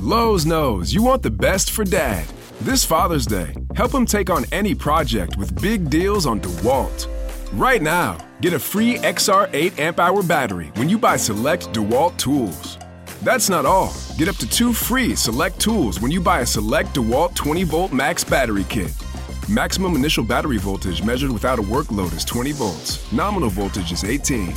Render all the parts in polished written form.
Lowe's knows you want the best for Dad. This Father's Day, help him take on any project with big deals on DeWalt. Right now, get a free XR8 amp-hour battery when you buy select DeWalt tools. That's not all. Get up to 2 free select tools when you buy a select DeWalt 20-volt max battery kit. Maximum initial battery voltage measured without a work load is 20 volts. Nominal voltage is 18.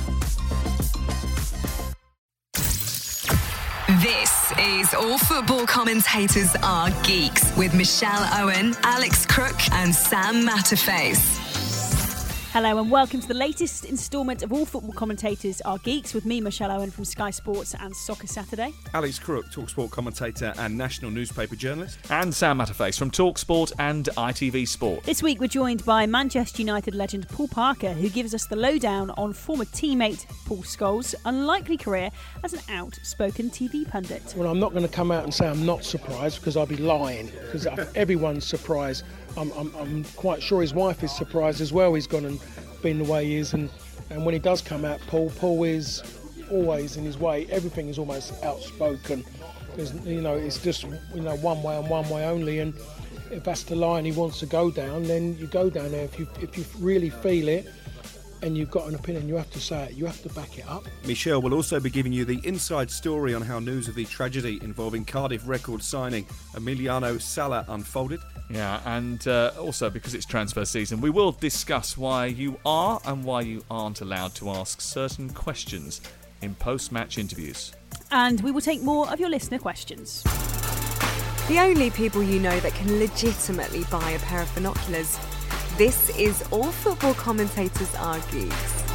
This is All Football Commentators Are Geeks with Michelle Owen, Alex Crook and Sam Matterface. Hello and welcome to the latest instalment of All Football Commentators Are Geeks with me, Michelle Owen from Sky Sports and Soccer Saturday. Alex Crook, TalkSport commentator and national newspaper journalist. And Sam Matterface from TalkSport and ITV Sport. This week we're joined by Manchester United legend Paul Parker, who gives us the lowdown on former teammate Paul Scholes' unlikely career as an outspoken TV pundit. Well, I'm not going to come out and say I'm not surprised because I'll be lying, because everyone's surprised. I'm quite sure his wife is surprised as well. He's gone and been the way he is, and when he does come out, Paul is always in his way. Everything is almost outspoken. It's just one way and one way only. And if that's the line he wants to go down, then you go down there. If you really feel it and you've got an opinion, you have to say it. You have to back it up. Michelle will also be giving you the inside story on how news of the tragedy involving Cardiff record signing Emiliano Sala unfolded. Yeah, and also because it's transfer season, we will discuss why you are and why you aren't allowed to ask certain questions in post-match interviews. And we will take more of your listener questions. The only people you know that can legitimately buy a pair of binoculars. This is All Football Commentators Are Geeks.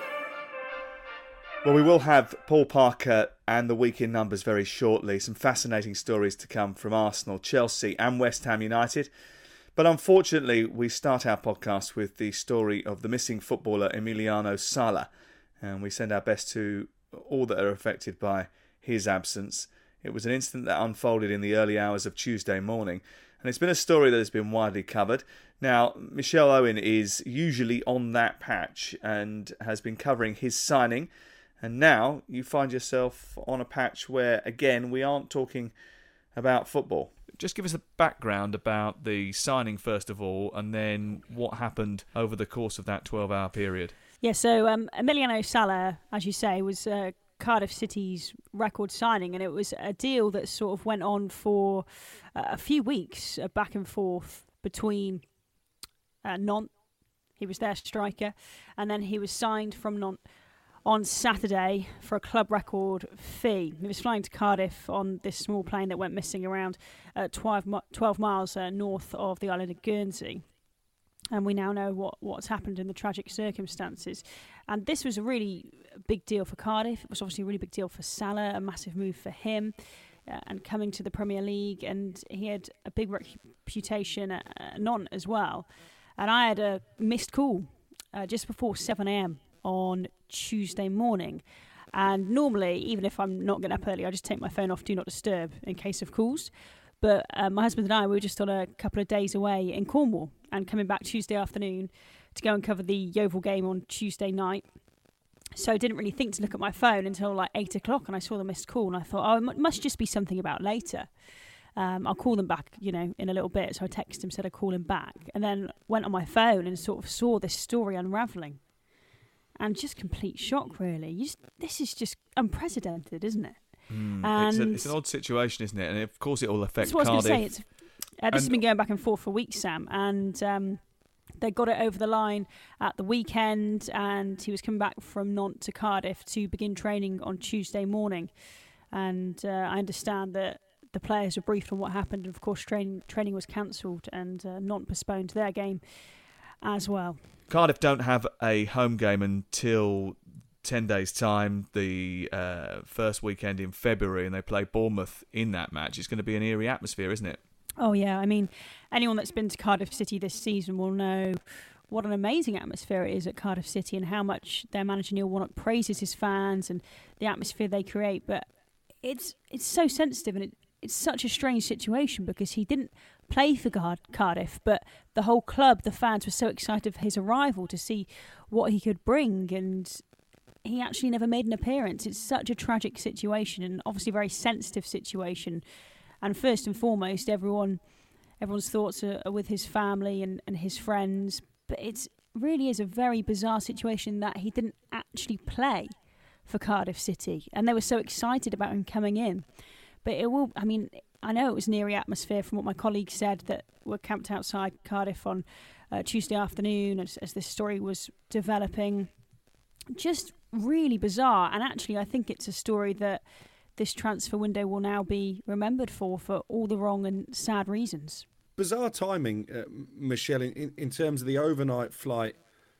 Well, we will have Paul Parker and the week in numbers very shortly. Some fascinating stories to come from Arsenal, Chelsea and West Ham United. But unfortunately, we start our podcast with the story of the missing footballer Emiliano Sala. And we send our best to all that are affected by his absence. It was an incident that unfolded in the early hours of Tuesday morning. And it's been a story that has been widely covered. Now, Michelle Owen is usually on that patch and has been covering his signing. And now you find yourself on a patch where, again, we aren't talking about football. Just give us a background about the signing first of all, and then what happened over the course of that 12-hour period. Yeah, so Emiliano Sala, as you say, was Cardiff City's record signing, and it was a deal that sort of went on for a few weeks, back and forth between Nantes. He was their striker, and then he was signed from Nantes on Saturday for a club record fee. He was flying to Cardiff on this small plane that went missing around 12 miles north of the island of Guernsey. And we now know what's happened in the tragic circumstances. And this was a really big deal for Cardiff. It was obviously a really big deal for Salah, a massive move for him, and coming to the Premier League. And he had a big reputation at Nantes as well. And I had a missed call just before 7 a.m. on Tuesday morning, and normally, even if I'm not getting up early, I just take my phone off Do Not Disturb in case of calls. But my husband and I, we were just on a couple of days away in Cornwall and coming back Tuesday afternoon to go and cover the Yeovil game on Tuesday night. So I didn't really think to look at my phone until like 8 o'clock, and I saw the missed call and I thought, it must just be something about later. I'll call them back, in a little bit. So I texted him, said I'd call him back, and then went on my phone and sort of saw this story unravelling. And just complete shock, really. This is just unprecedented, isn't it? It's an odd situation, isn't it? And of course, it will affect Cardiff. That's what I was going to say. This has been going back and forth for weeks, Sam. And they got it over the line at the weekend. And he was coming back from Nantes to Cardiff to begin training on Tuesday morning. And I understand that the players were briefed on what happened. And of course, training was cancelled, and Nantes postponed their game as well. Cardiff don't have a home game until 10 days' time, the first weekend in February, and they play Bournemouth in that match. It's going to be an eerie atmosphere, isn't it? Oh, yeah. I mean, anyone that's been to Cardiff City this season will know what an amazing atmosphere it is at Cardiff City and how much their manager Neil Warnock praises his fans and the atmosphere they create. But it's so sensitive, and it's such a strange situation because he didn't play for Cardiff, but the whole club, the fans were so excited for his arrival to see what he could bring. And he actually never made an appearance. It's such a tragic situation, and obviously a very sensitive situation. And first and foremost, everyone's thoughts are with his family and his friends. But it really is a very bizarre situation that he didn't actually play for Cardiff City, and they were so excited about him coming in. But I know it was an eerie atmosphere from what my colleagues said that were camped outside Cardiff on Tuesday afternoon as this story was developing. Just really bizarre, and actually I think it's a story that this transfer window will now be remembered for all the wrong and sad reasons. Bizarre timing, Michelle, in terms of the overnight flight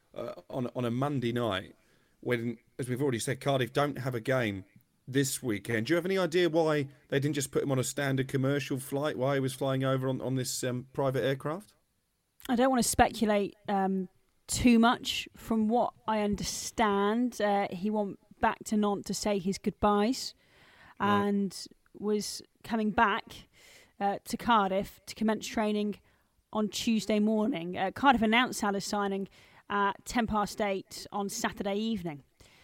on a Monday night, when, as we've already said, Cardiff don't have a game this weekend. Do you have any idea why they didn't just put him on a standard commercial flight, why he was flying over on this private aircraft? I don't want to speculate too much. From what I understand, he went back to Nantes to say his goodbyes and was coming back to Cardiff to commence training on Tuesday morning. Cardiff announced Salah's signing at 8:10 on Saturday evening.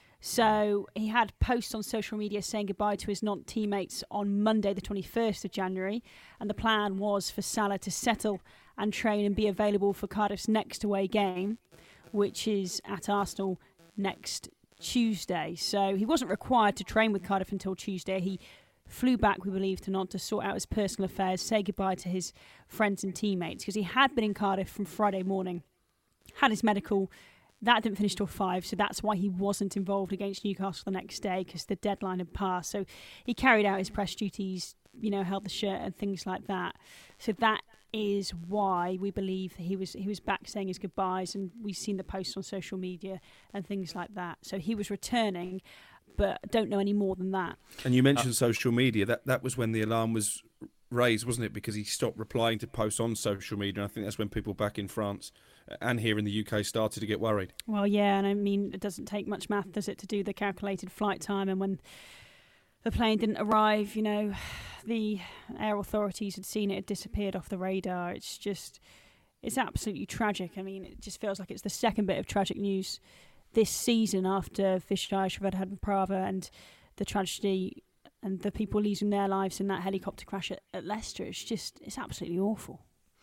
So he had posts on social media saying goodbye to his Nantes teammates on Monday the 21st of January, and the plan was for Salah to settle and train and be available for Cardiff's next away game, which is at Arsenal next Tuesday. So he wasn't required to train with Cardiff until Tuesday. He flew back, we believe, to Nantes to sort out his personal affairs, say goodbye to his friends and teammates, because he had been in Cardiff from Friday morning, had his medical. That didn't finish till 5, so that's why he wasn't involved against Newcastle the next day, because the deadline had passed. So he carried out his press duties, held the shirt and things like that. So that is why we believe he was back saying his goodbyes, and we've seen the posts on social media and things like that. So he was returning, but don't know any more than that. And you mentioned social media. That was when the alarm was raised, wasn't it? Because he stopped replying to posts on social media. And I think that's when people back in France and here in the UK started to get worried. Well, yeah, and I mean, it doesn't take much math, does it, to do the calculated flight time? And when the plane didn't arrive, the air authorities had seen it had disappeared off the radar. It's absolutely tragic. I mean, it just feels like it's the second bit of tragic news this season after Vishal Prava and the tragedy and the people losing their lives in that helicopter crash at Leicester. It's absolutely awful.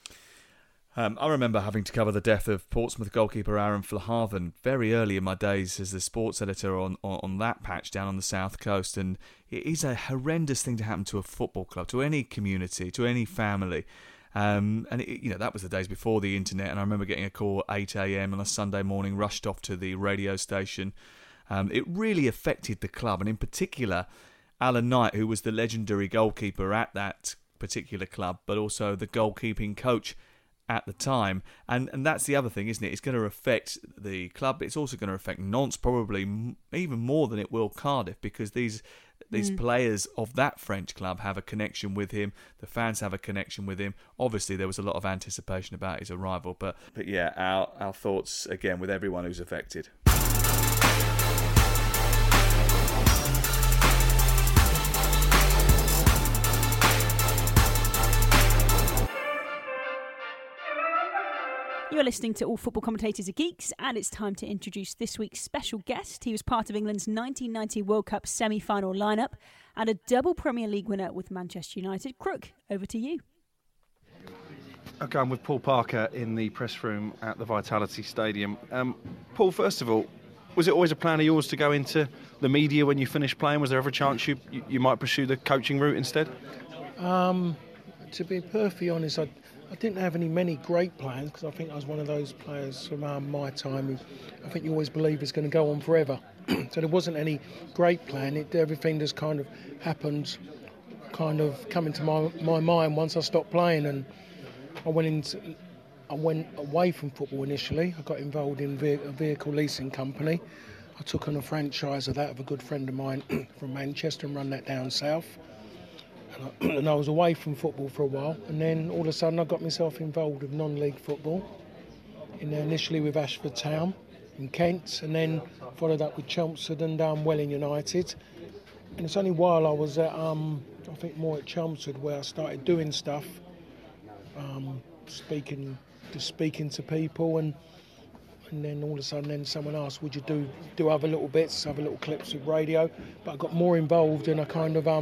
I remember having to cover the death of Portsmouth goalkeeper Aaron Verhaven very early in my days as the sports editor on that patch down on the south coast, and it is a horrendous thing to happen to a football club, to any community, to any family. And that was the days before the internet, and I remember getting a call at 8 a.m. on a Sunday morning, rushed off to the radio station. It really affected the club, and in particular Alan Knight, who was the legendary goalkeeper at that particular club, but also the goalkeeping coach at the time. And that's the other thing, isn't it? It's going to affect the club. It's also going to affect Nantes, probably even more than it will Cardiff, because these players of that French club have a connection with him. The fans have a connection with him. Obviously, there was a lot of anticipation about his arrival. But yeah, our thoughts, again, with everyone who's affected. You're listening to All Football Commentators Are Geeks, and it's time to introduce this week's special guest. He was part of England's 1990 World Cup semi-final lineup and a double Premier League winner with Manchester United. Crook, over to you. Okay, I'm with Paul Parker in the press room at the Vitality Stadium. Paul, first of all, was it always a plan of yours to go into the media when you finished playing? Was there ever a chance you might pursue the coaching route instead? To be perfectly honest, I didn't have many great plans, because I think I was one of those players from my time who I think you always believe is going to go on forever. So there wasn't any great plan. Everything just kind of happened, kind of come into my mind once I stopped playing, and I went away from football initially. I got involved in a vehicle leasing company. I took on a franchise of that of a good friend of mine from Manchester and run that down south. And I was away from football for a while, and then all of a sudden I got myself involved with non-league football, initially with Ashford Town in Kent, and then followed up with Chelmsford and Welling United. And it's only while I was at, I think more at Chelmsford, where I started doing stuff, speaking to people, and and then all of a sudden then someone asked, would you do other little bits, other little clips with radio? But I got more involved, and I kind of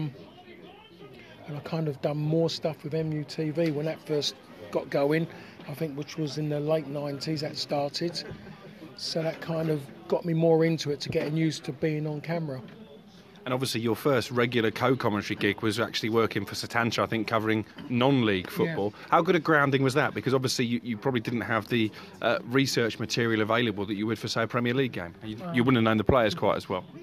done more stuff with MUTV when that first got going, I think, which was in the late 90s that started. So that kind of got me more into it, to getting used to being on camera. And obviously your first regular co-commentary gig was actually working for Setanta, I think, covering non-league football. Yeah. How good a grounding was that? Because obviously you probably didn't have the research material available that you would for, say, a Premier League game. You wouldn't have known the players quite as well.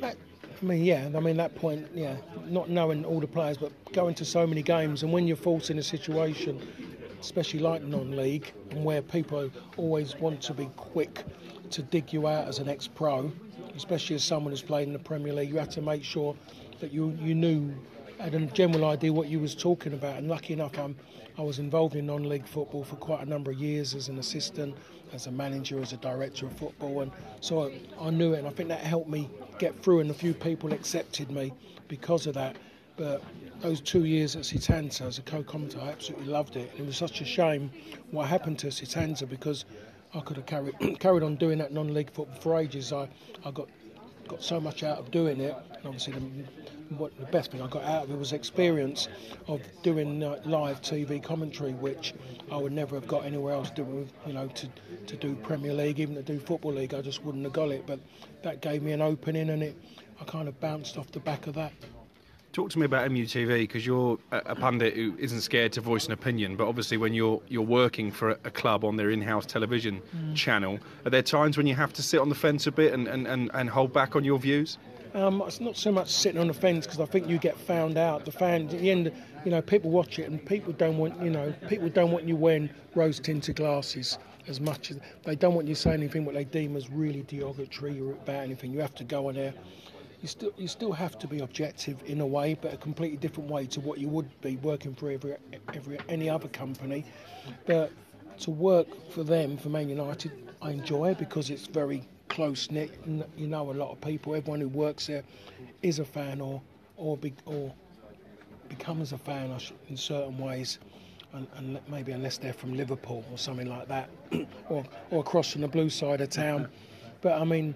That point, not knowing all the players, but going to so many games, and when you're forced in a situation, especially like non-league, and where people always want to be quick to dig you out as an ex-pro, especially as someone who's played in the Premier League, you had to make sure that you had a general idea what you was talking about. And lucky enough, I was involved in non-league football for quite a number of years as an assistant, as a manager, as a director of football, and so I knew it, and I think that helped me get through, and a few people accepted me because of that. But those 2 years at Setanta as a co-commentator, I absolutely loved it. It was such a shame what happened to Setanta, because I could have carried on doing that non-league football for ages. I got so much out of doing it, and obviously the best thing I got out of it was experience of doing live TV commentary, which I would never have got anywhere else. To do Premier League, even to do Football League, I just wouldn't have got it. But that gave me an opening, and I kind of bounced off the back of that. Talk to me about MUTV, because you're a pundit who isn't scared to voice an opinion, but obviously when you're working for a club on their in-house television channel, are there times when you have to sit on the fence a bit and hold back on your views? It's not so much sitting on the fence, because I think you get found out. The fans, at the end, people watch it, and people don't want you wearing rose-tinted glasses as much as they don't want you saying anything what they deem as really derogatory or about anything. You have to go on there. You still have to be objective in a way, but a completely different way to what you would be working for any other company. But to work for them, for Man United, I enjoy, because it's very close knit. You know, a lot of people, everyone who works there is a fan or becomes a fan in certain ways, and maybe unless they're from Liverpool or something like that, or across from the blue side of town. But I mean,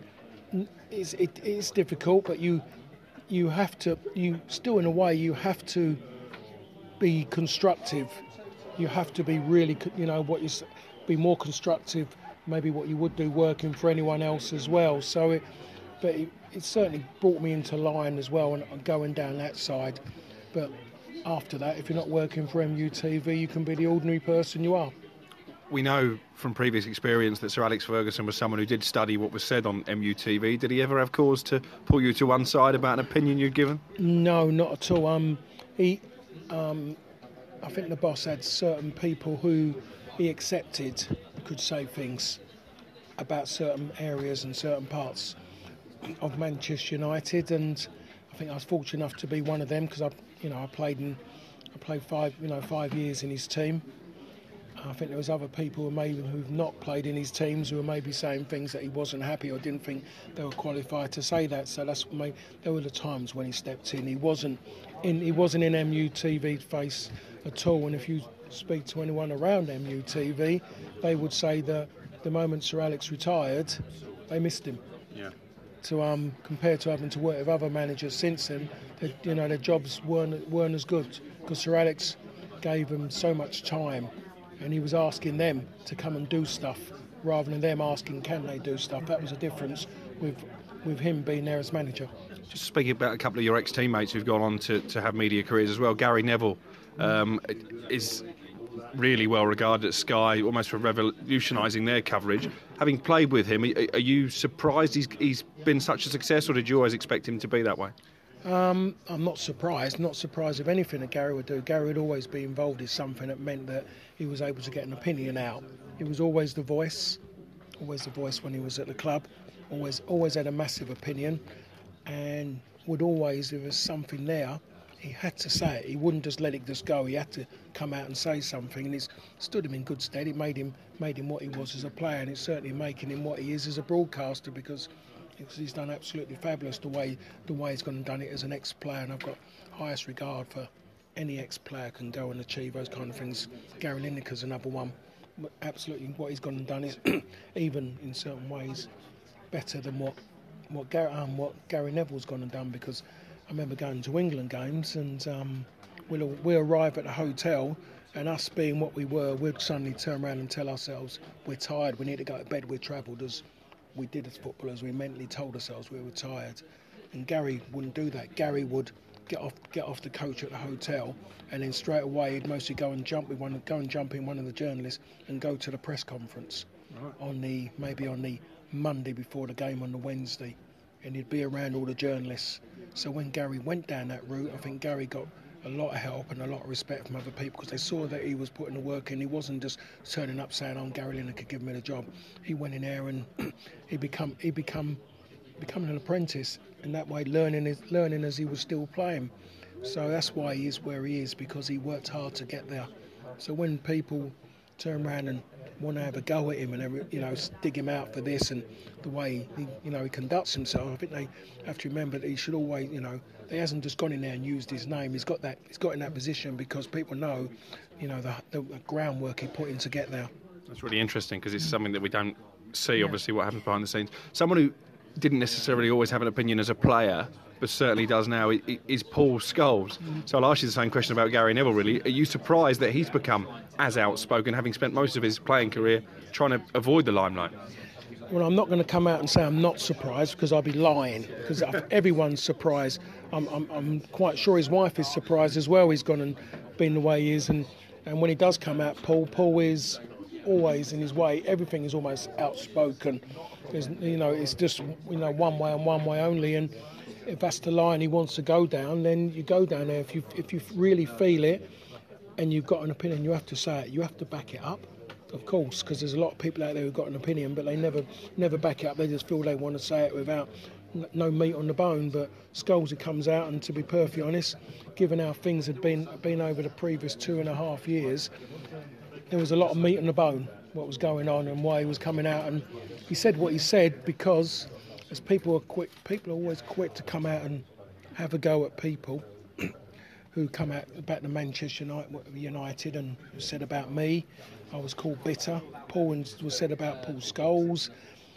it's difficult, but you have to be constructive. You have to be really, be more constructive, maybe what you would do working for anyone else as well. So it certainly brought me into line as well, and going down that side. But after that, if you're not working for MUTV, you can be the ordinary person you are. We know from previous experience that Sir Alex Ferguson was someone who did study what was said on MUTV. Did he ever have cause to pull you to one side about an opinion you'd given? No, not at all. I think the boss had certain people who he accepted could say things about certain areas and certain parts of Manchester United, and I think I was fortunate enough to be one of them, because I played 5 years in his team. I think there was other people who've not played in his teams who were maybe saying things that he wasn't happy or didn't think they were qualified to say that. So there were the times when he stepped in. He wasn't in MUTV's face at all. And if you speak to anyone around MUTV, they would say that the moment Sir Alex retired, they missed him. Yeah. Compared to having to work with other managers since then, their jobs weren't as good, because Sir Alex gave them so much time. And he was asking them to come and do stuff rather than them asking, can they do stuff? That was a difference with him being there as manager. Just speaking about a couple of your ex-teammates who've gone on to have media careers as well, Gary Neville is really well regarded at Sky, almost for revolutionising their coverage. Having played with him, are you surprised he's been such a success, or did you always expect him to be that way? I'm not surprised of anything that Gary would do. Gary would always be involved in something that meant that he was able to get an opinion out. He was always the voice when he was at the club, always had a massive opinion, and would always, if there was something there, he had to say it. He wouldn't just let it just go. He had to come out and say something, and it's stood him in good stead. It made him what he was as a player, and it's certainly making him what he is as a broadcaster, because he's done absolutely fabulous the way he's gone and done it as an ex-player, and I've got highest regard for any ex-player can go and achieve those kind of things. Gary Lineker's another one absolutely what he's gone and done is even in certain ways better than what Gary Neville's gone and done, because I remember going to England games and we'll arrive at the hotel, and us being what we were, we'd suddenly turn around and tell ourselves we're tired, we need to go to bed, we're travelled, as we did as footballers. We mentally told ourselves we were tired, and Gary wouldn't do that. Gary would get off the coach at the hotel, and then straight away he'd mostly go and jump in one of the journalists and go to the press conference on the Monday before the game on the Wednesday, and he'd be around all the journalists. So when Gary went down that route, I think Gary got a lot of help and a lot of respect from other people, because they saw that he was putting the work in. He wasn't just turning up saying, "I'm Gary Lineker, give me the job." He went in there and he become an apprentice, and that way learning as he was still playing. So that's why he is where he is, because he worked hard to get there. So when people turn around and want to have a go at him and dig him out for this and the way he conducts himself, I think they have to remember that he should always, he hasn't just gone in there and used his name. He's got in that position because people know, the groundwork he put in to get there. That's really interesting, because it's something that we don't see, obviously, what happens behind the scenes. Someone who didn't necessarily always have an opinion as a player, but certainly does now, is Paul Scholes. So I'll ask you the same question about Gary Neville, really. Are you surprised that he's become as outspoken, having spent most of his playing career trying to avoid the limelight? Well, I'm not going to come out and say I'm not surprised, because I'll be lying, because everyone's surprised. I'm quite sure his wife is surprised as well. He's gone and been the way he is, and when he does come out, Paul is always in his way. Everything is almost outspoken. It's just one way and one way only, and if that's the line he wants to go down, then you go down there. If you really feel it and you've got an opinion, you have to say it. You have to back it up, of course, because there's a lot of people out there who've got an opinion, but they never back it up. They just feel they want to say it without no meat on the bone. But Scholes comes out, and to be perfectly honest, given how things had been over the previous 2.5 years, there was a lot of meat on the bone, what was going on and why he was coming out. And he said what he said because, as people are always quick to come out and have a go at people who come out about the Manchester United and said about me. I was called bitter. Paul was said about Paul Scholes,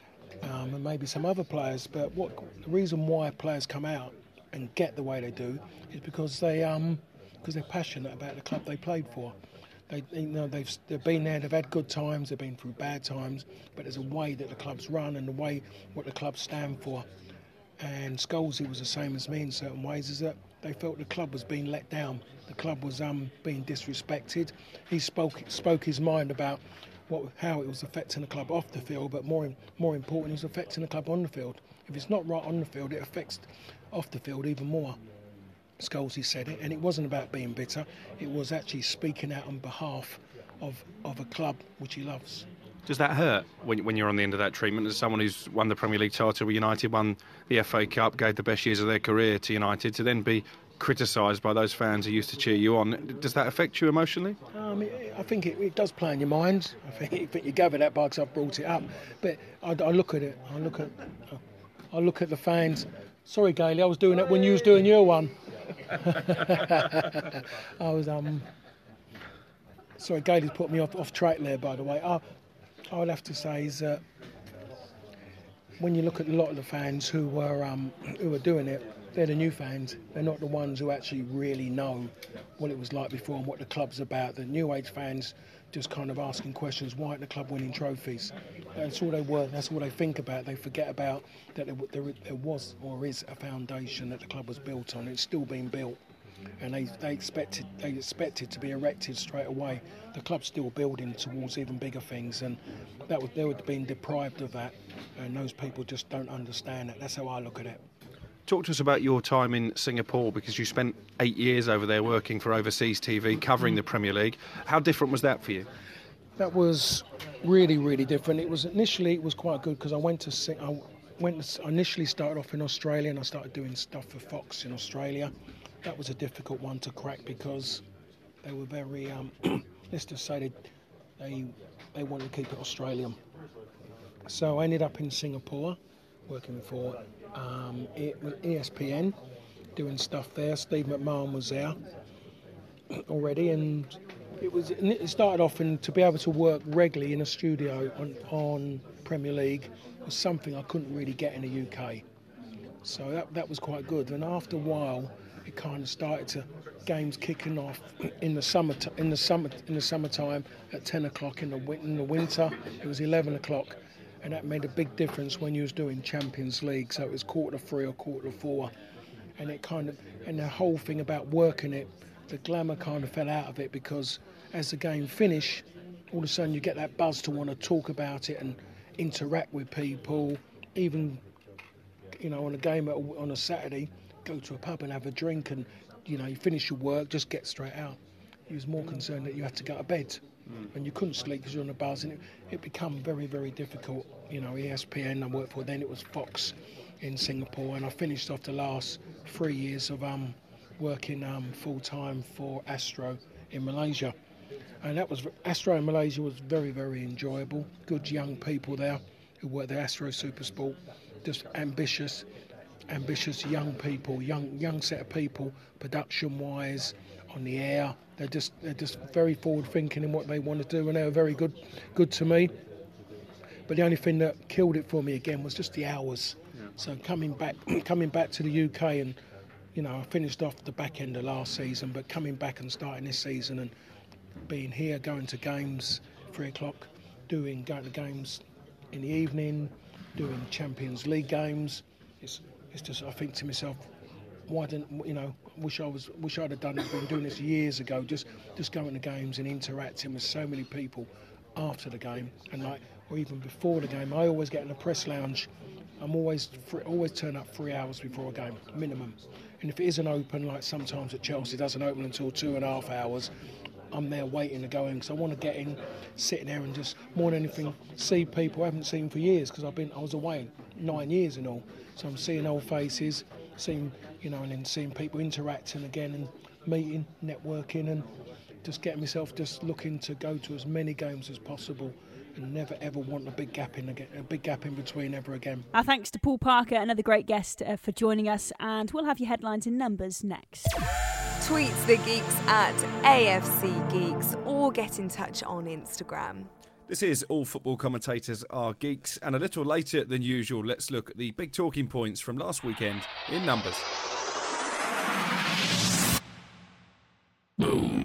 and maybe some other players. But the reason why players come out and get the way they do is because they're passionate about the club they played for. They've been there, they've had good times, they've been through bad times, but there's a way that the club's run and the way what the clubs stand for. And Scholes was the same as me in certain ways, is that they felt the club was being let down. The club was being disrespected. He spoke his mind about how it was affecting the club off the field, but more important, it was affecting the club on the field. If it's not right on the field, it affects off the field even more. Scholes said it, and it wasn't about being bitter. It was actually speaking out on behalf of a club which he loves. Does that hurt when you're on the end of that treatment? As someone who's won the Premier League title with United, won the FA Cup, gave the best years of their career to United, to then be criticised by those fans who used to cheer you on, does that affect you emotionally? I think it does play in your mind. I think you gather that because I've brought it up. But I look at it. I look at the fans. Sorry, Gailey, I was doing that when you was doing your one. I was sorry, Gailey's put me off track there, by the way. I would have to say is that when you look at a lot of the fans who were doing it, they're the new fans. They're not the ones who actually really know what it was like before and what the club's about. The new age fans just kind of asking questions, why aren't the club winning trophies? That's all they were, that's all they think about. They forget about that there was or is a foundation that the club was built on. It's still being built, and they expected to be erected straight away. The club's still building towards even bigger things, and they were being deprived of that, and those people just don't understand it. That's how I look at it. Talk to us about your time in Singapore, because you spent 8 years over there working for overseas TV, covering the Premier League. How different was that for you? That was really, really different. It was quite good, because I initially started off in Australia, and I started doing stuff for Fox in Australia. That was a difficult one to crack, because they were very, let's just say they wanted to keep it Australian. So I ended up in Singapore, working for ESPN, doing stuff there. Steve McMahon was there already, and It started off to be able to work regularly in a studio on Premier League was something I couldn't really get in the UK. So that was quite good. And after a while, it kind of started to games kicking off in the summertime at 10 o'clock. In the winter, it was 11 o'clock, and that made a big difference when you was doing Champions League. So it was 3:45 or 4:45, and and the whole thing about working it, the glamour kind of fell out of it, because as the game finished, all of a sudden you get that buzz to want to talk about it and interact with people. Even, on a game on a Saturday, go to a pub and have a drink, and you finish your work, just get straight out. He was more concerned that you had to go to bed, and you couldn't sleep because you're on a buzz, and it became very, very difficult. ESPN I worked for, then it was Fox in Singapore, and I finished off the last 3 years of working full time for Astro in Malaysia, and Astro in Malaysia was very, very enjoyable. Good young people there who worked there. Astro Supersport, just ambitious young people, young set of people, production wise, on the air. They're just very forward thinking in what they want to do, and they were very good to me. But the only thing that killed it for me again was just the hours. Yeah. So coming back to the UK, and I finished off the back end of last season, but coming back and starting this season and being here, going to games 3 o'clock, going to games in the evening, doing Champions League games. It's just, I think to myself, why didn't wish I'd have done it. Been doing this years ago, just going to games and interacting with so many people after the game, and or even before the game. I always get in the press lounge. I'm always turn up 3 hours before a game minimum, and if it isn't open, like sometimes at Chelsea, it doesn't open until 2.5 hours. I'm there waiting to go in, because I want to get in, sitting there and just more than anything see people I haven't seen for years, because I was away 9 years and all. So I'm seeing old faces, and then seeing people interacting again and meeting, networking, and just getting myself just looking to go to as many games as possible, and never ever want a big gap in between ever again. Our thanks to Paul Parker, another great guest, for joining us, and we'll have your headlines in numbers next. Tweet the Geeks at AFC Geeks, or get in touch on Instagram. This is All Football Commentators Are Geeks, and a little later than usual, let's look at the big talking points from last weekend in numbers. Boom.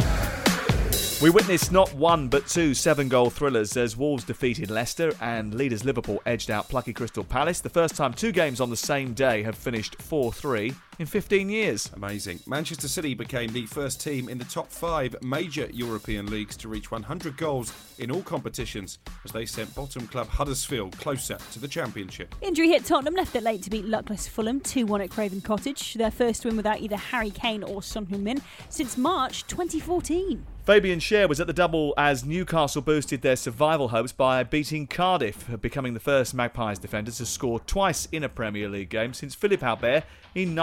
We witnessed not one but two 7-goal thrillers as Wolves defeated Leicester and leaders Liverpool edged out plucky Crystal Palace. The first time 2 games on the same day have finished 4-3 in 15 years. Amazing. Manchester City became the first team in the top 5 major European leagues to reach 100 goals in all competitions, as they sent bottom club Huddersfield closer to the Championship. Injury hit Tottenham left it late to beat luckless Fulham 2-1 at Craven Cottage, their first win without either Harry Kane or Son Heung-min since March 2014. Fabian Schär was at the double as Newcastle boosted their survival hopes by beating Cardiff, becoming the first Magpies defender to score twice in a Premier League game since Philippe Albert in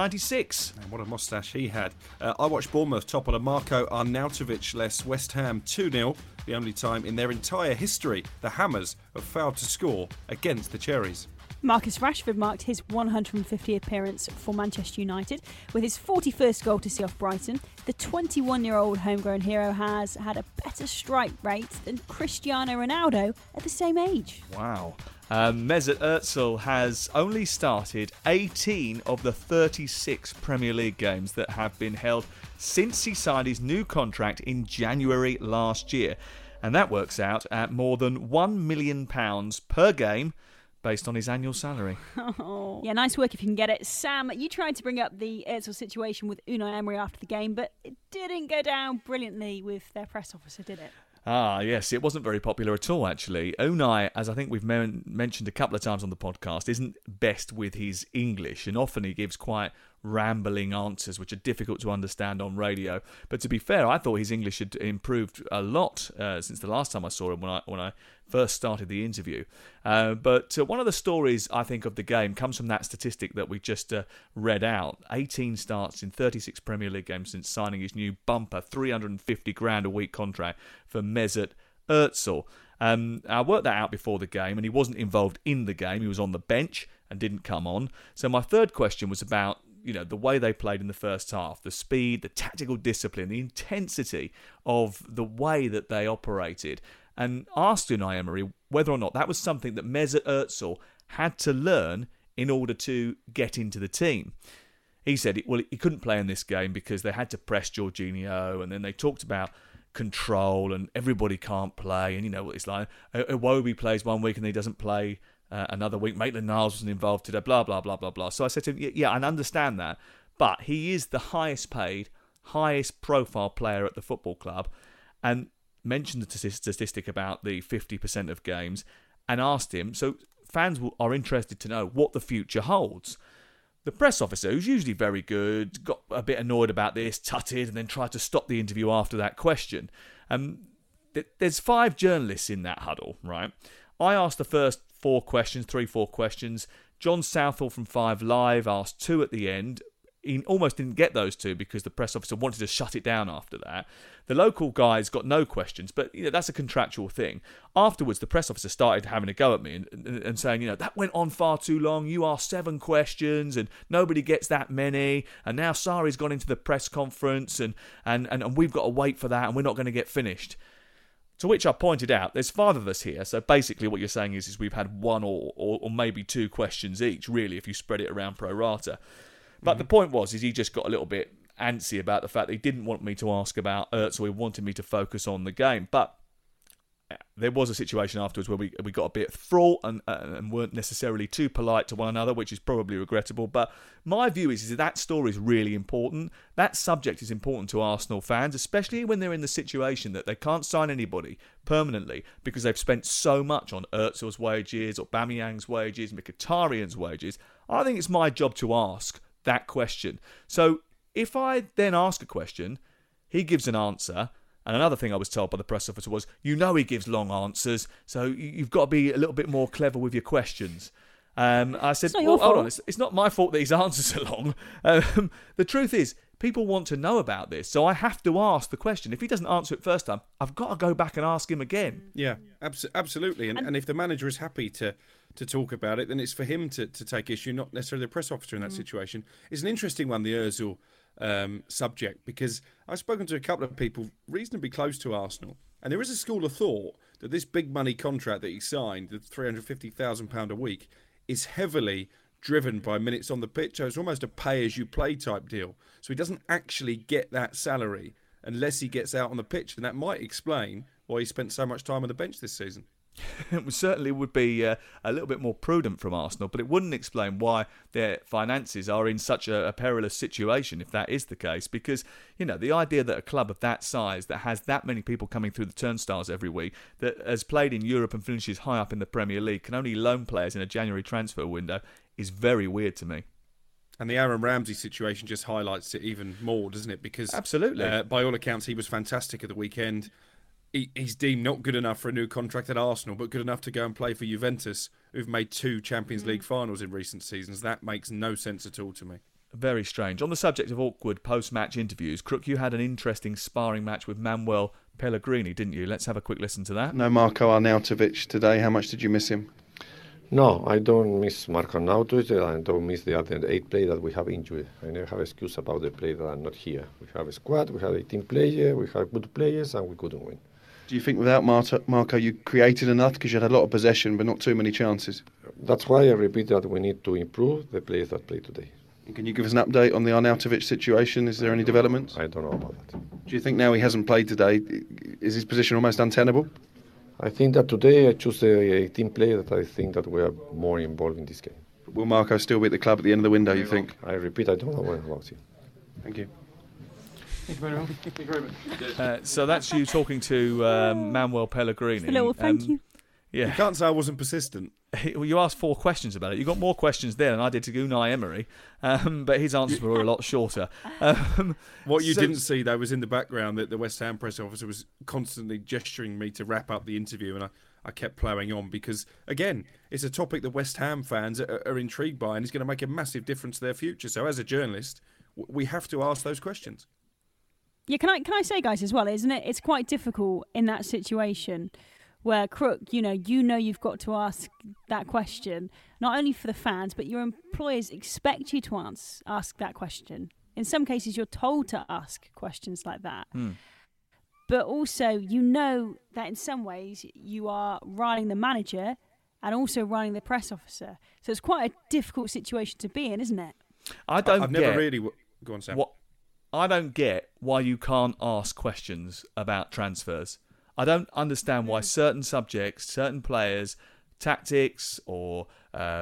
1996. And what a moustache he had. I watched Bournemouth topple a Marco Arnautovic-less West Ham 2-0, the only time in their entire history the Hammers have failed to score against the Cherries. Marcus Rashford marked his 150th appearance for Manchester United with his 41st goal to see off Brighton. The 21-year-old homegrown hero has had a better strike rate than Cristiano Ronaldo at the same age. Wow. Mesut Ozil has only started 18 of the 36 Premier League games that have been held since he signed his new contract in January last year. And that works out at more than £1 million per game, based on his annual salary. Oh. Yeah, nice work if you can get it. Sam, you tried to bring up the Ozil situation with Unai Emery after the game, but it didn't go down brilliantly with their press officer, did it? Ah, yes, it wasn't very popular at all, actually. Unai, as I think we've mentioned a couple of times on the podcast, isn't best with his English, and often he gives quite rambling answers which are difficult to understand on radio. But to be fair, I thought his English had improved a lot since the last time I saw him when I first started the interview. But one of the stories, I think, of the game comes from that statistic that we just read out. 18 starts in 36 Premier League games since signing his new bumper $350,000 a week contract for Mesut Ozil. I worked that out before the game, and he wasn't involved in the game. He was on the bench and didn't come on. So my third question was about, the way they played in the first half, the speed, the tactical discipline, the intensity of the way that they operated, and asked Unai Emery whether or not that was something that Mesut Ozil had to learn in order to get into the team. He said, he couldn't play in this game because they had to press Jorginho, and then they talked about control and everybody can't play, and you know what it's like. Iwobi plays one week and he doesn't play another week. Maitland-Niles wasn't involved today, blah, blah, blah, blah, blah. So I said to him, yeah, I understand that, but he is the highest paid, highest profile player at the football club, and mentioned the statistic about the 50% of games, and asked him, so fans are interested to know what the future holds. The press officer, who's usually very good, got a bit annoyed about this, tutted, and then tried to stop the interview after that question. There's 5 journalists in that huddle, right? I asked the first 4 questions. John Southall from 5 Live asked 2 at the end. He almost didn't get those 2 because the press officer wanted to shut it down after that. The local guys got no questions, but that's a contractual thing. Afterwards, the press officer started having a go at me and saying, that went on far too long. You asked 7 questions and nobody gets that many. And now Sarri's gone into the press conference and we've got to wait for that and we're not going to get finished. To which I pointed out, there's 5 of us here, so basically what you're saying is we've had 1 or maybe 2 questions each, really, if you spread it around pro rata. But the point was, he just got a little bit antsy about the fact that he didn't want me to ask about Ozil, he wanted me to focus on the game. But there was a situation afterwards where we got a bit fraught and weren't necessarily too polite to one another, which is probably regrettable. But my view is that story is really important. That subject is important to Arsenal fans, especially when they're in the situation that they can't sign anybody permanently because they've spent so much on Ozil's wages, or Aubameyang's wages, Mkhitaryan's wages. I think it's my job to ask that question. So if I then ask a question, he gives an answer. And another thing I was told by the press officer was, he gives long answers, so you've got to be a little bit more clever with your questions. I said, hold on, it's not my fault that his answers are long. The truth is, people want to know about this, so I have to ask the question. If he doesn't answer it first time, I've got to go back and ask him again. Yeah, absolutely. And if the manager is happy to talk about it, then it's for him to take issue, not necessarily the press officer in that situation. It's an interesting one, the Ozil subject, because I've spoken to a couple of people reasonably close to Arsenal, and there is a school of thought that this big money contract that he signed, the £350,000 a week, is heavily driven by minutes on the pitch. So it's almost a pay-as-you-play type deal. So he doesn't actually get that salary unless he gets out on the pitch, and that might explain why he spent so much time on the bench this season. It certainly would be a little bit more prudent from Arsenal, but it wouldn't explain why their finances are in such a perilous situation if that is the case. Because, the idea that a club of that size, that has that many people coming through the turnstiles every week, that has played in Europe and finishes high up in the Premier League, can only loan players in a January transfer window, is very weird to me. And the Aaron Ramsey situation just highlights it even more, doesn't it? Because absolutely, by all accounts, he was fantastic at the weekend. He's deemed not good enough for a new contract at Arsenal, but good enough to go and play for Juventus, who've made 2 Champions League finals in recent seasons. That makes no sense at all to me. Very strange. On the subject of awkward post-match interviews, Crook, you had an interesting sparring match with Manuel Pellegrini, didn't you? Let's have a quick listen to that. No Marko Arnautovic today. How much did you miss him? No, I don't miss Marko Arnautovic. I don't miss the other 8 players that we have injured. I never have excuse about the players that are not here. We have a squad, we have 18 players, we have good players, and we couldn't win. Do you think without Marko you created enough because you had a lot of possession but not too many chances? That's why I repeat that we need to improve the players that play today. And can you give us an update on the Arnautovic situation? Is there any developments? I don't know about that. Do you think now he hasn't played today, is his position almost untenable? I think that today I choose the 18 players that I think that we are more involved in this game. Will Marko still be at the club at the end of the window, you think? I repeat, I don't know about him. Thank you. Thank you very much. So that's you talking to Manuel Pellegrini. Just a little thank you. Yeah. You can't say I wasn't persistent. Well, you asked 4 questions about it. You got more questions there than I did to Unai Emery, but his answers were a lot shorter. What you didn't see, though, was in the background that the West Ham press officer was constantly gesturing me to wrap up the interview, and I kept ploughing on because, again, it's a topic that West Ham fans are intrigued by, and it's going to make a massive difference to their future. So as a journalist, we have to ask those questions. Yeah, can I say, guys, as well, isn't it? It's quite difficult in that situation Where Crook, you know you've got to ask that question, not only for the fans, but your employers expect you to ask that question. In some cases, you're told to ask questions like that. But also, you know that in some ways you are riling the manager and also riling the press officer. So it's quite a difficult situation to be in, isn't it? I've never really... Go on, Sam. I don't get why you can't ask questions about transfers. I don't understand why certain subjects, certain players, tactics or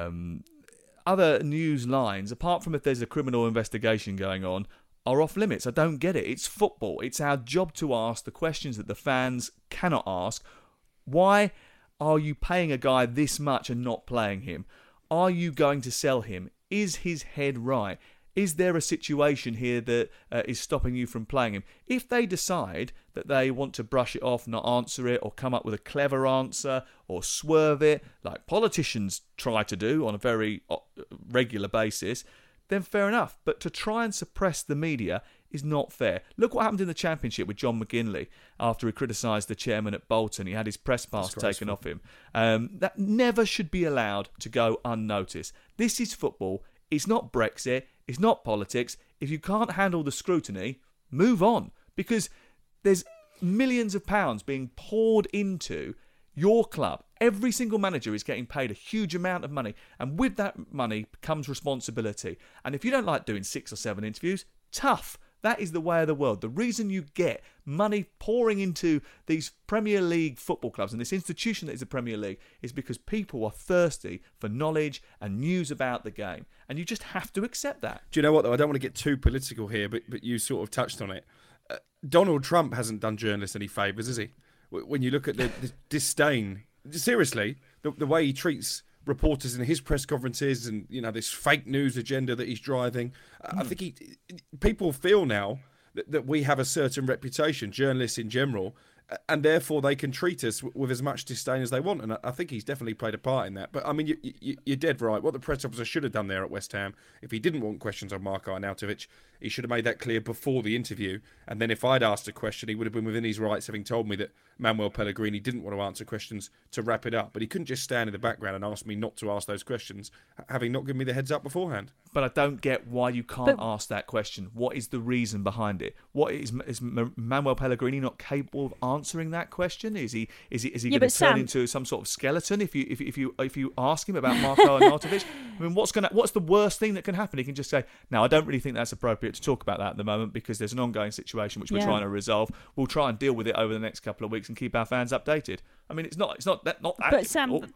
other news lines, apart from if there's a criminal investigation going on, are off limits. I don't get it. It's football. It's our job to ask the questions that the fans cannot ask. Why are you paying a guy this much and not playing him? Are you going to sell him? Is his head right? Is there a situation here that is stopping you from playing him? If they decide that they want to brush it off, not answer it, or come up with a clever answer, or swerve it, like politicians try to do on a very regular basis, then fair enough. But to try and suppress the media is not fair. Look what happened in the Championship with John McGinley after he criticised the chairman at Bolton. He had his press pass taken off him. That never should be allowed to go unnoticed. This is football. It's not Brexit. It's not politics. If you can't handle the scrutiny, move on. Because there's millions of pounds being poured into your club. Every single manager is getting paid a huge amount of money. And with that money comes responsibility. And if you don't like doing 6 or 7 interviews, tough. That is the way of the world. The reason you get money pouring into these Premier League football clubs and this institution that is the Premier League is because people are thirsty for knowledge and news about the game. And you just have to accept that. Do you know what, though? I don't want to get too political here, but you sort of touched on it. Donald Trump hasn't done journalists any favours, has he? When you look at the disdain, seriously, the way he treats reporters in his press conferences and, you know, this fake news agenda that he's driving. I think people feel now that we have a certain reputation, journalists in general, and therefore they can treat us with as much disdain as they want. And I think he's definitely played a part in that. But, I mean, you're dead right. What the press officer should have done there at West Ham, if he didn't want questions on Marko Arnautovic, he should have made that clear before the interview. And then if I'd asked a question, he would have been within his rights, having told me that Manuel Pellegrini didn't want to answer questions to wrap it up. But he couldn't just stand in the background and ask me not to ask those questions, having not given me the heads up beforehand. But I don't get why you can't ask that question. What is the reason behind it? What is Manuel Pellegrini not capable of answering that question? Is he going to turn into some sort of skeleton if you ask him about Marko Arnautovic? I mean, what's the worst thing that can happen? He can just say, "No, I don't really think that's appropriate to talk about that at the moment because there's an ongoing situation which we're trying to resolve. We'll try and deal with it over the next couple of weeks and keep our fans updated." I mean, it's not that But difficult. Sam,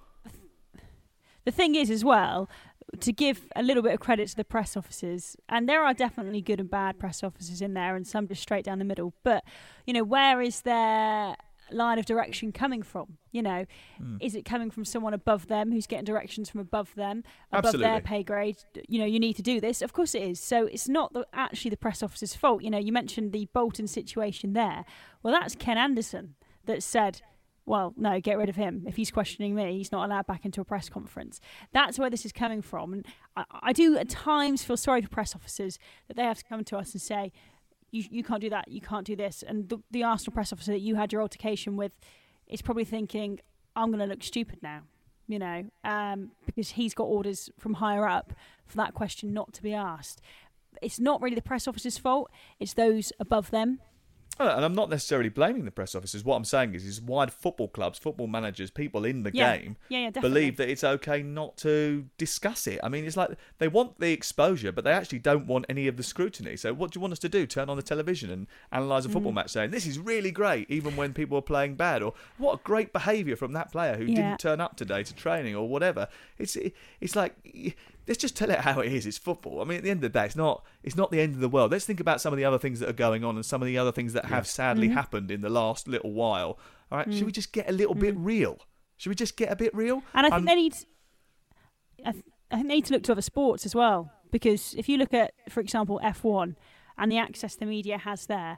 the thing is as well, to give a little bit of credit to the press officers, and there are definitely good and bad press officers in there and some just straight down the middle, but, you know, where is their line of direction coming from? You know, is it coming from someone above them who's getting directions from above them, above their pay grade? You know, you need to do this. Of course it is. So it's not actually the press officer's fault. You know, you mentioned the Bolton situation there. Well, that's Ken Anderson that said, well, no, get rid of him. If he's questioning me, he's not allowed back into a press conference. That's where this is coming from. And I do at times feel sorry for press officers that they have to come to us and say, you can't do that, you can't do this. And the Arsenal press officer that you had your altercation with is probably thinking, I'm going to look stupid now, you know, because he's got orders from higher up for that question not to be asked. It's not really the press officer's fault, it's those above them. And I'm not necessarily blaming the press officers. What I'm saying is why football clubs, football managers, people in the game believe that it's okay not to discuss it. I mean, it's like they want the exposure, but they actually don't want any of the scrutiny. So what do you want us to do? Turn on the television and analyse a football match saying, this is really great, even when people are playing bad? Or what a great behaviour from that player who didn't turn up today to training or whatever. It's like... Let's just tell it how it is. It's football. I mean, at the end of the day, it's not the end of the world. Let's think about some of the other things that are going on and some of the other things that have sadly happened in the last little while. All right, should we just get a little bit real? Should we just get a bit real? And I think they need. I think they need to look to other sports as well, because if you look at, for example, F1 and the access the media has there,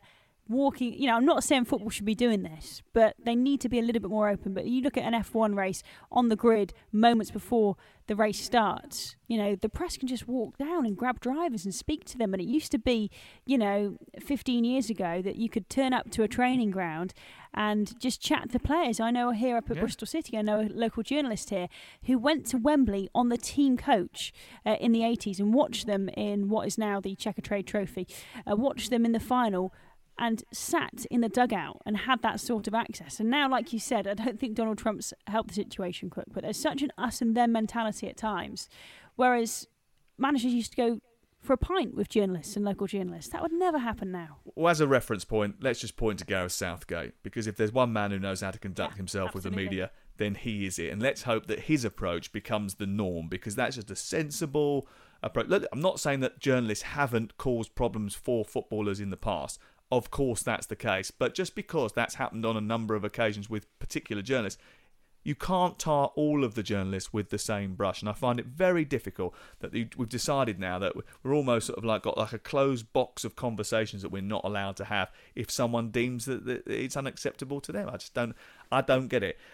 walking, I'm not saying football should be doing this, but they need to be a little bit more open. But you look at an F1 race on the grid moments before the race starts, the press can just walk down and grab drivers and speak to them. And it used to be, 15 years ago that you could turn up to a training ground and just chat to players. I know here up at Bristol City, I know a local journalist here who went to Wembley on the team coach in the 80s and watched them in what is now the Checkatrade Trophy, watched them in the final and sat in the dugout and had that sort of access. And now, like you said, I don't think Donald Trump's helped the situation, Cook, but there's such an us and them mentality at times, whereas managers used to go for a pint with journalists and local journalists. That would never happen now. Well, as a reference point, let's just point to Gareth Southgate, because if there's one man who knows how to conduct himself with the media, then he is it. And let's hope that his approach becomes the norm, because that's just a sensible approach. Look, I'm not saying that journalists haven't caused problems for footballers in the past. Of course that's the case, but just because that's happened on a number of occasions with particular journalists, you can't tar all of the journalists with the same brush. And I find it very difficult that we've decided now that we're almost sort of got a closed box of conversations that we're not allowed to have if someone deems that it's unacceptable to them. I don't get it.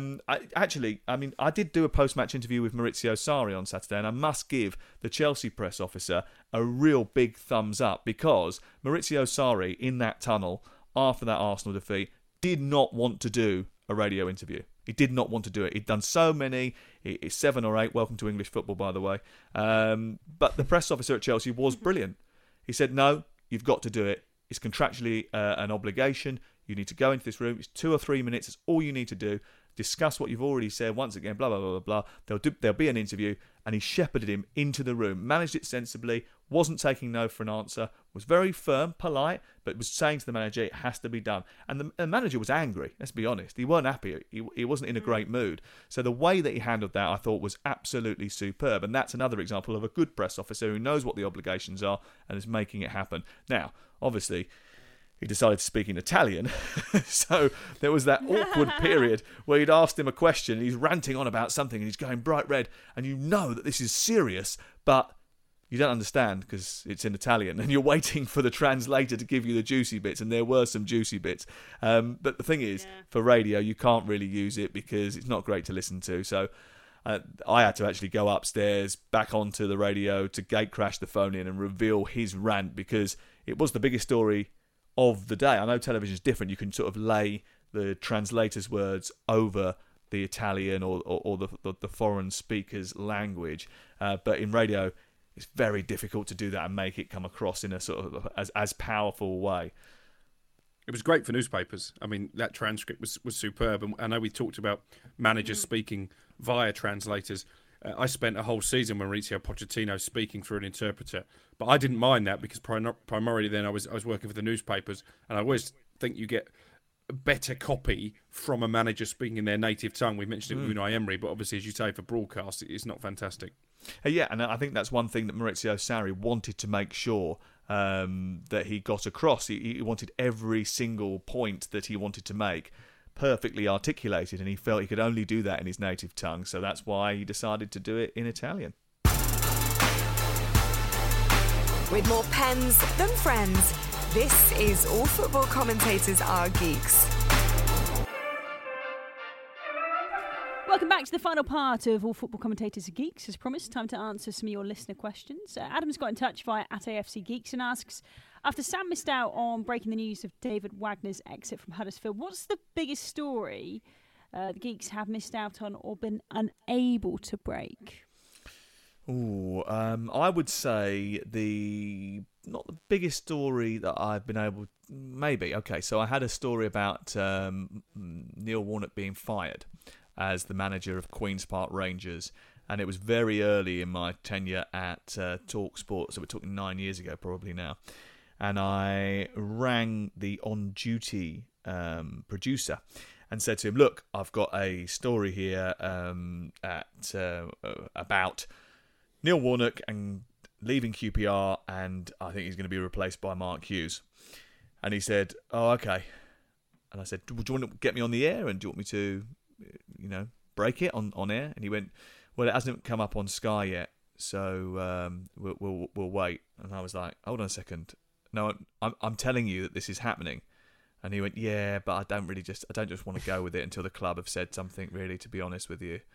I did do a post-match interview with Maurizio Sarri on Saturday, and I must give the Chelsea press officer a real big thumbs up, because Maurizio Sarri in that tunnel after that Arsenal defeat did not want to do a radio interview. He did not want to do it. He'd done so many. It's 7 or 8. Welcome to English football, by the way. But the press officer at Chelsea was brilliant. He said, no, you've got to do it. It's contractually an obligation. You need to go into this room. It's 2 or 3 minutes. It's all you need to do. Discuss what you've already said once again, blah, blah, blah, blah, blah. There'll be an interview. And he shepherded him into the room, managed it sensibly, wasn't taking no for an answer, was very firm, polite, but was saying to the manager, it has to be done. And the manager was angry, let's be honest. He weren't happy. He wasn't in a great mood. So the way that he handled that, I thought, was absolutely superb. And that's another example of a good press officer who knows what the obligations are and is making it happen. Now, obviously, he decided to speak in Italian, so there was that awkward period where you'd asked him a question and he's ranting on about something and he's going bright red, and you know that this is serious, but you don't understand because it's in Italian, and you're waiting for the translator to give you the juicy bits, and there were some juicy bits. But the thing is, for radio, you can't really use it because it's not great to listen to, so I had to actually go upstairs, back onto the radio to gate crash the phone in and reveal his rant, because it was the biggest story of the day. I know television is different. You can sort of lay the translator's words over the Italian or the foreign speaker's language, but in radio, it's very difficult to do that and make it come across in a sort of as powerful way. It was great for newspapers. I mean, that transcript was superb. And I know we talked about managers speaking via translators. I spent a whole season with Maurizio Pochettino speaking through an interpreter, but I didn't mind that because primarily then I was working for the newspapers, and I always think you get a better copy from a manager speaking in their native tongue. We mentioned it with Unai Emery, but obviously, as you say, for broadcast, it's not fantastic. Yeah, and I think that's one thing that Maurizio Sarri wanted to make sure that he got across. He wanted every single point that he wanted to make perfectly articulated, and he felt he could only do that in his native tongue, so that's why he decided to do it in Italian. With more pens than friends, this is All Football Commentators Are Geeks. Welcome back to the final part of All Football Commentators Are Geeks. As promised, time to answer some of your listener questions. Adam's got in touch via @AFC Geeks and asks, after Sam missed out on breaking the news of David Wagner's exit from Huddersfield, what's the biggest story the Geeks have missed out on or been unable to break? I would say not the biggest story that I've been able... Maybe. Okay, so I had a story about Neil Warnock being fired as the manager of Queen's Park Rangers, and it was very early in my tenure at TalkSport, so we're talking 9 years ago probably now. And I rang the on-duty producer and said to him, look, I've got a story here about Neil Warnock and leaving QPR, and I think he's going to be replaced by Mark Hughes. And he said, oh, okay. And I said, do you want to get me on the air, and do you want me to, break it on air? And he went, well, it hasn't come up on Sky yet, so we'll wait. And I was like, hold on a second. no, I'm telling you that this is happening. And he went, yeah, but I don't just want to go with it until the club have said something, really, to be honest with you.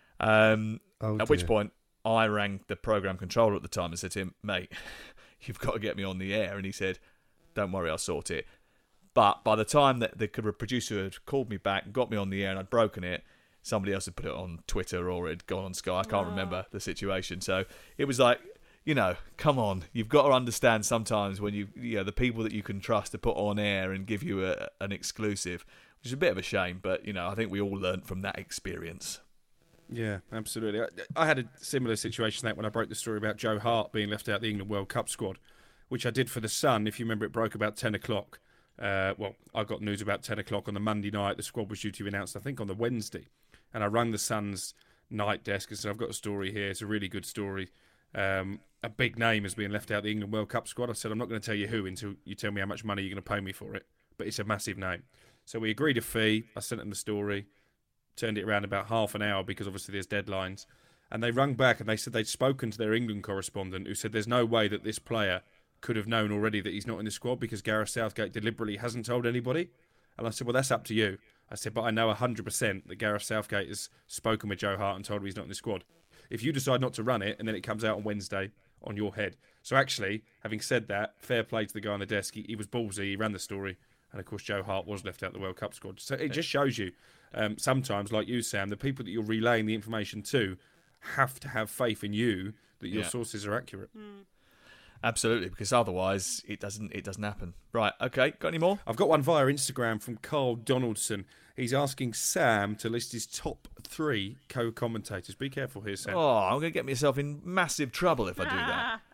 At which point, I rang the programme controller at the time and said to him, mate, you've got to get me on the air. And he said, don't worry, I'll sort it. But by the time that the producer had called me back, got me on the air and I'd broken it, somebody else had put it on Twitter or it had gone on Sky. I can't remember the situation. So it was like, come on. You've got to understand sometimes when the people that you can trust to put on air and give you an exclusive, which is a bit of a shame. But, I think we all learnt from that experience. Yeah, absolutely. I had a similar situation to that when I broke the story about Joe Hart being left out of the England World Cup squad, which I did for The Sun. If you remember, it broke about 10 o'clock. I got news about 10 o'clock on the Monday night. The squad was due to be announced, I think, on the Wednesday. And I rang The Sun's night desk and said, I've got a story here. It's a really good story. A big name has been left out of the England World Cup squad. I said, I'm not going to tell you who until you tell me how much money you're going to pay me for it. But it's a massive name. So we agreed a fee. I sent them the story. Turned it around about half an hour because obviously there's deadlines. And they rung back and they said they'd spoken to their England correspondent who said there's no way that this player could have known already that he's not in the squad because Gareth Southgate deliberately hasn't told anybody. And I said, well, that's up to you. I said, but I know 100% that Gareth Southgate has spoken with Joe Hart and told him he's not in the squad. If you decide not to run it and then it comes out on Wednesday, on your head. So actually, having said that, fair play to the guy on the desk. He was ballsy. He ran the story. And of course, Joe Hart was left out of the World Cup squad. So it just shows you, sometimes, like you, Sam, the people that you're relaying the information to have to have faith in you that your sources are accurate. Absolutely, because otherwise it doesn't happen. Right, okay, got any more? I've got one via Instagram from Carl Donaldson. He's asking Sam to list his top 3 co-commentators. Be careful here, Sam. Oh, I'm going to get myself in massive trouble if I do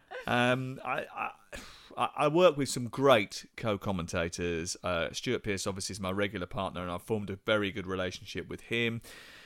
that. I work with some great co-commentators. Stuart Pearce obviously is my regular partner, and I've formed a very good relationship with him.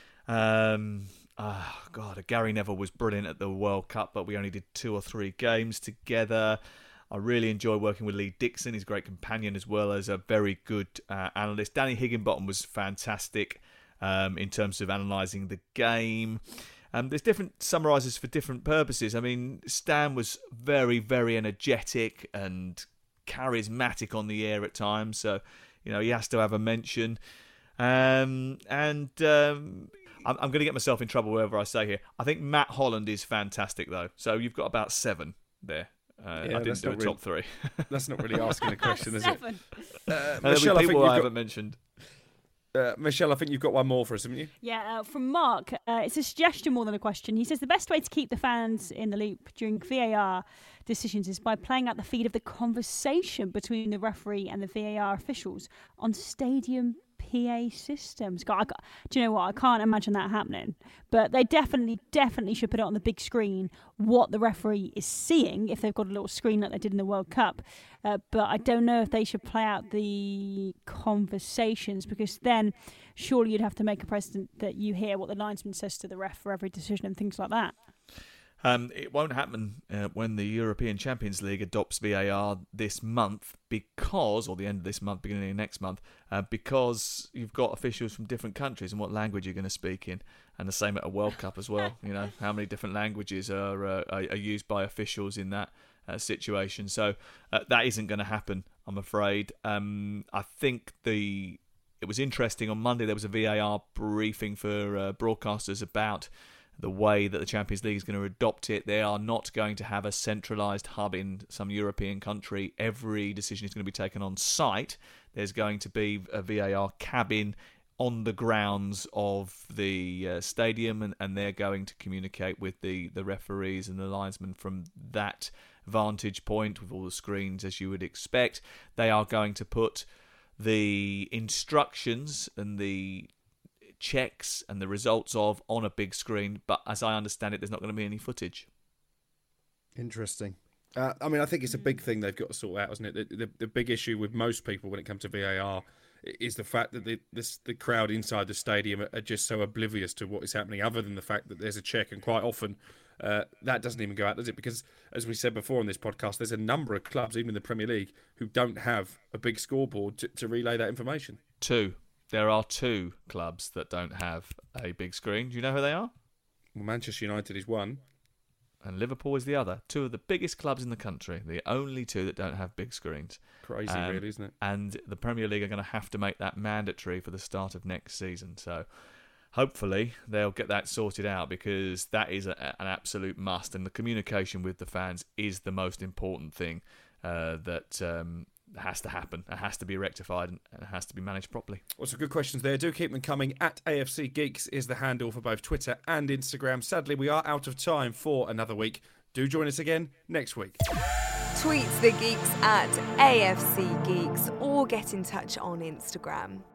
Gary Neville was brilliant at the World Cup, but we only did 2 or 3 games together. I really enjoy working with Lee Dixon. He's a great companion as well as a very good analyst. Danny Higginbottom was fantastic in terms of analysing the game. There's different summarisers for different purposes. I mean, Stan was very, very energetic and charismatic on the air at times, so he has to have a mention. I'm going to get myself in trouble wherever I say here. I think Matt Holland is fantastic, though. So you've got about 7 there. I didn't do a top 3. That's not really asking a question, is it? Michelle, people I haven't mentioned. Michelle, I think you've got one more for us, haven't you? Yeah, from Mark. It's a suggestion more than a question. He says the best way to keep the fans in the loop during VAR decisions is by playing out the feed of the conversation between the referee and the VAR officials on stadium PA systems. God, do you know what? I can't imagine that happening. But they definitely should put it on the big screen what the referee is seeing if they've got a little screen like they did in the World Cup. But I don't know if they should play out the conversations, because then surely you'd have to make a precedent that you hear what the linesman says to the ref for every decision and things like that. It won't happen when the European Champions League adopts VAR this month or the end of this month, beginning of next month, because you've got officials from different countries and what language you're going to speak in. And the same at a World Cup as well. How many different languages are used by officials in that situation. So that isn't going to happen, I'm afraid. I think it was interesting on Monday. There was a VAR briefing for broadcasters about the way that the Champions League is going to adopt it. They are not going to have a centralised hub in some European country. Every decision is going to be taken on site. There's going to be a VAR cabin on the grounds of the stadium, and they're going to communicate with the referees and the linesmen from that vantage point with all the screens, as you would expect. They are going to put the instructions and the checks and the results on a big screen, but as I understand it, there's not going to be any footage. Interesting. I think it's a big thing they've got to sort out, isn't it? The big issue with most people when it comes to VAR is the fact that the crowd inside the stadium are just so oblivious to what is happening, other than the fact that there's a check, and quite often that doesn't even go out, does it? Because, as we said before on this podcast, there's a number of clubs, even in the Premier League, who don't have a big scoreboard to relay that information. There are 2 clubs that don't have a big screen. Do you know who they are? Well, Manchester United is one. and Liverpool is the other. Two of the biggest clubs in the country, the only two that don't have big screens. Crazy, really, isn't it? And the Premier League are going to have to make that mandatory for the start of next season. So hopefully they'll get that sorted out, because that is an absolute must. And the communication with the fans is the most important thing that has to happen. It has to be rectified and it has to be managed properly. Well, some good questions there. Do keep them coming. At AFC Geeks is the handle for both Twitter and Instagram. Sadly, we are out of time for another week. Do join us again next week. Tweet the Geeks at AFC Geeks or get in touch on Instagram.